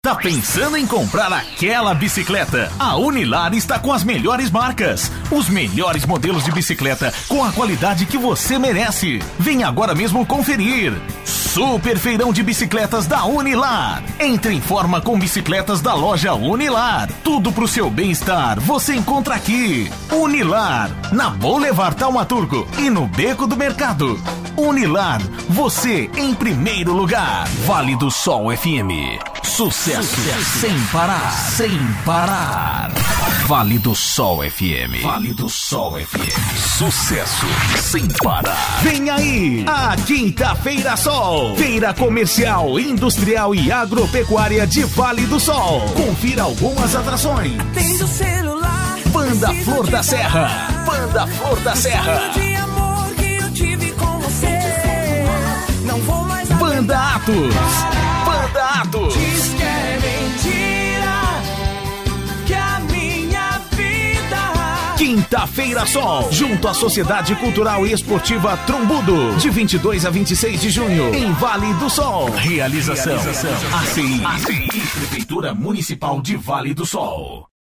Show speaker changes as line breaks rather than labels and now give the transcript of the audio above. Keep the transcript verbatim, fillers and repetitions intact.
Tá pensando em comprar aquela bicicleta? A Unilar está com as melhores marcas, os melhores modelos de bicicleta com a qualidade que você merece. Vem agora mesmo conferir. Super Feirão de Bicicletas da Unilar. Entre em forma com bicicletas da loja Unilar. Tudo pro seu bem-estar você encontra aqui. Unilar, na Boulevard Taumaturgo e no Beco do Mercado. Unilar, você em primeiro lugar. Vale do Sol F M. Sucesso, Sucesso sem parar, sem parar. Vale do Sol F M. Vale do Sol F M. Sucesso sem parar. Vem aí, a Quinta-feira Sol. Feira Comercial, Industrial e Agropecuária de Vale do Sol. Confira algumas atrações.
Atende o celular.
Banda Flor da Serra. Banda Flor da Serra.
De amor que eu tive com você. Não vou mais.
Banda Atos. Banda Atos.
Diz que é mentira, que a minha vida.
Quinta-feira Sol, junto à Sociedade Cultural e Esportiva Trombudo, de vinte e dois a vinte e seis de junho, em Vale do Sol. Realização, Realização. A C I, A C I, Prefeitura Municipal de Vale do Sol.